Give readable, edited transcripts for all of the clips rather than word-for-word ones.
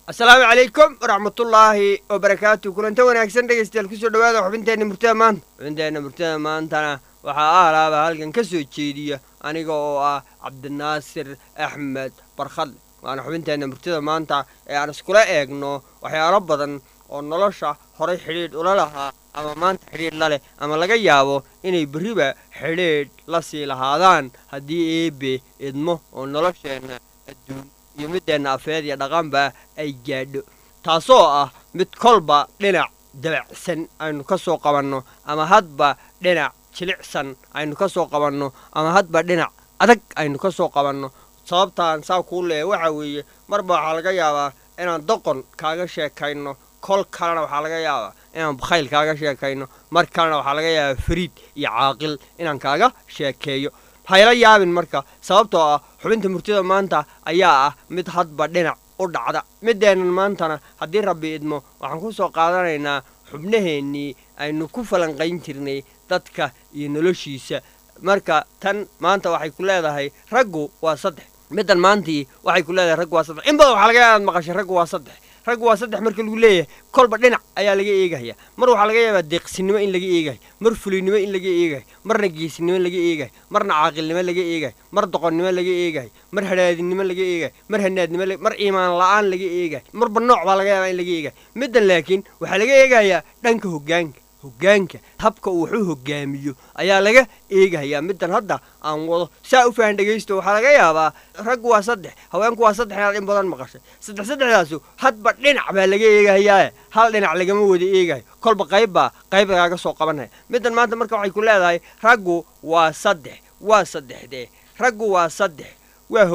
السلام عليكم ورحمة الله وبركاته. كلنا wanaagsan dhageystayaal ku soo dhawaada xubinteena murtada maanta waxaa alaaba halkan ka soo jeediya aniga oo ah Cabdinaasir Axmed Barkhad. waana xubinteena murtada maanta ee aan iskula eegno waxyaalo badan oo nolosha horay xiriir ula lahaa ama maanta xiriir la leh ama laga yaabo inay bariba xiriir la sii lahaadaan haddii eebe idmo oo nolosheena adduun iyo middeena afeed iyo dhaqanba ay gaadho taasoo ah mid kolba dhinac dabacsan aynu ka soo qabanno ama hadba dhinac jilicsan aynu ka soo qabanno ama hadba dhinac adag aynu ka soo qabanno. sababtaan saa kuu leeyahay waxa weeye marba waxaa laga yaabaa inaan doqon kaaga sheekayno, kol kalena waxaa laga yaabaa inaan bakhayl kaaga sheekayno, mar kalena waxaa laga yaabaa fariid iyo caaqil inaan kaaga sheekeeyo. hayla yaabin marka sababtoo ah xubinta murtida maanta ayaa ah mid hadba dhinac u dhacda. mideenan maantana haddii rabbi idmo waxaan ku soo qaadanaynaa xubnaheennii aynu ku falanqayn jirnay dadka iyo noloshiisa. marka tan maanta waxay ku leedahay raggu waa saddex. middan maantii waxay ku leedahay raggu waa saddex. in badan waxaa laga yaabaa inaad maqashay raggu waa saddex. raggu waa saddex marka lagu leeyahay kolba dhinac ayaa laga eegaya. mar waxaa laga yaabaa deeqsinimo in laga eegayo, mar fulinimo in laga eegayo, marna geesinimo laga eegayo, marna caaqilnimo laga eegayo, mar doqonnimo laga eegayo, mar hadhaadinimo laga eegayo, mar hanaadnimo mar iimaan la'aan laga eegayo, marba nooc baa laga yaabaa in laga eegayo. middan laakiin waxaa laga eegayaa dhanka hoggaanka habka uu wuxuu hoggaamiyo ayaa laga eegayaa. middan hadda aan wado saa u fahan dhageysto waxaa laga yaabaa raggu waa saddex, haweenku waa saddex inaad in badan maqashay. saddexdaasu hadba dhinac baa laga eegayaa, hal dhinac lagama wada eegayo, kolba qayb lagaaga soo qabanaya. middan maanta marka waxay ku leedahay raggu waa saddex. waa saddexdee raggu waa saddex. waa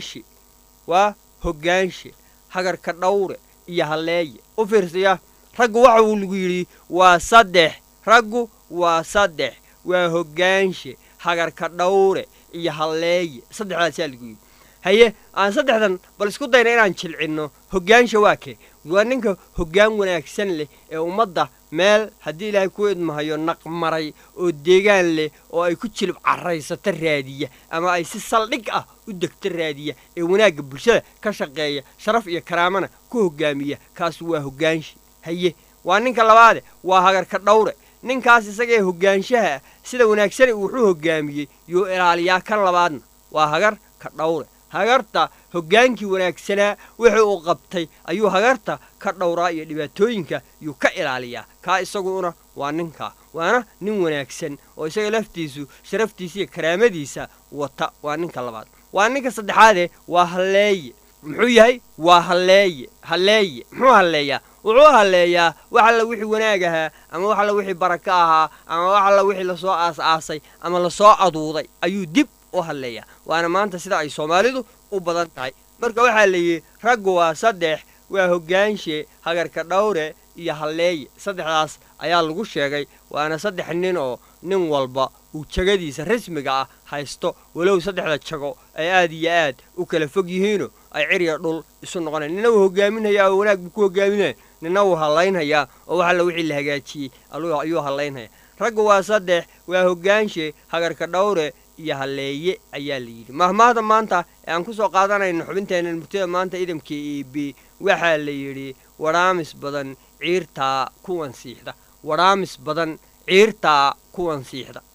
hoggaanshe hagarka dhawre iyo halleeye. u fiirsaya raggu waxa uu lagu yidhi waa saddex. raggu waa saddex, waa hoggaanshe hagarka dhawre iyo halleeye. saddexdaasaa lagu yidhi. haye aan saddexdan bal isku dayna inaan jilcinno. hoggaansha waa kee? waa ninka hoggaan wanaagsan leh ee ummadda meel haddii ilaahay ku idmahayo naqmaray oo deegaan leh oo ay ku jilib carraysata raadiya ama ay si saldhig ah u degta raadiya ee wanaagga bulshada ka shaqeeya, sharaf iyo karaamana ku hoggaamiya. kaas waa hoggaanshe. haye waa ninka labaade waa hagarka dhawre. ninkaas isagee hoggaanshaha sida wanaagsan wuxuu hoggaamiyey yuu ilaaliyaa. kan labaadna waa hagarka dhawre. hagarta hoggaankii wanaagsanaa wixii uu qabtay ayuu hagarta ka dhawraa iyo dhibaatooyinka yuu ka ilaaliyaa. kaa isaguna waa ninkaa, waana nin wanaagsan oo isaga laftiisu sharaftiisa iyo karaamadiisa wata. waa ninka labaad. waa ninka saddexaade waa halleeye. muxuu yahay? waa halleeye. muxuu halleeyaa? wuxuu halleeyaa wax alla wixii wanaag ahaa ama wax alla wixii baraka ahaa ama wax alla wixii lasoo aas-aasay ama lasoo aduuday ayuu dib u halleeyaa. waana maanta sida ay Soomaalidu u badan tahay. marka waxaa la yidhi raggu waa saddex, waa hoggaanshe hagarka dhawre iyo halleeye. saddexdaas ayaa lagu sheegay. waana saddex nin oo nin walba uu jagadiisa rasmiga ah haysto, walow saddexda jago ay aad iyo aad u kala fog yihiinoo ay ciriya dhul isu noqonayaan. nina wuu hoggaaminayaa oo wanaag buu ku hoggaaminaya, nina wuu hallaynhayaa oo wax alla wixii la hagaajiyey ayuu hallaynhayaa. raggu waa saddex, waa hoggaanshe hagarka dhawre iyo halleeye ayaa la yidhi. mahmaahda maanta ee aan ku soo qaadanayno xubinteena murtida maanta idamka eebe waxaa la yidhi waraamis badan ciirtaa kuwan siixda.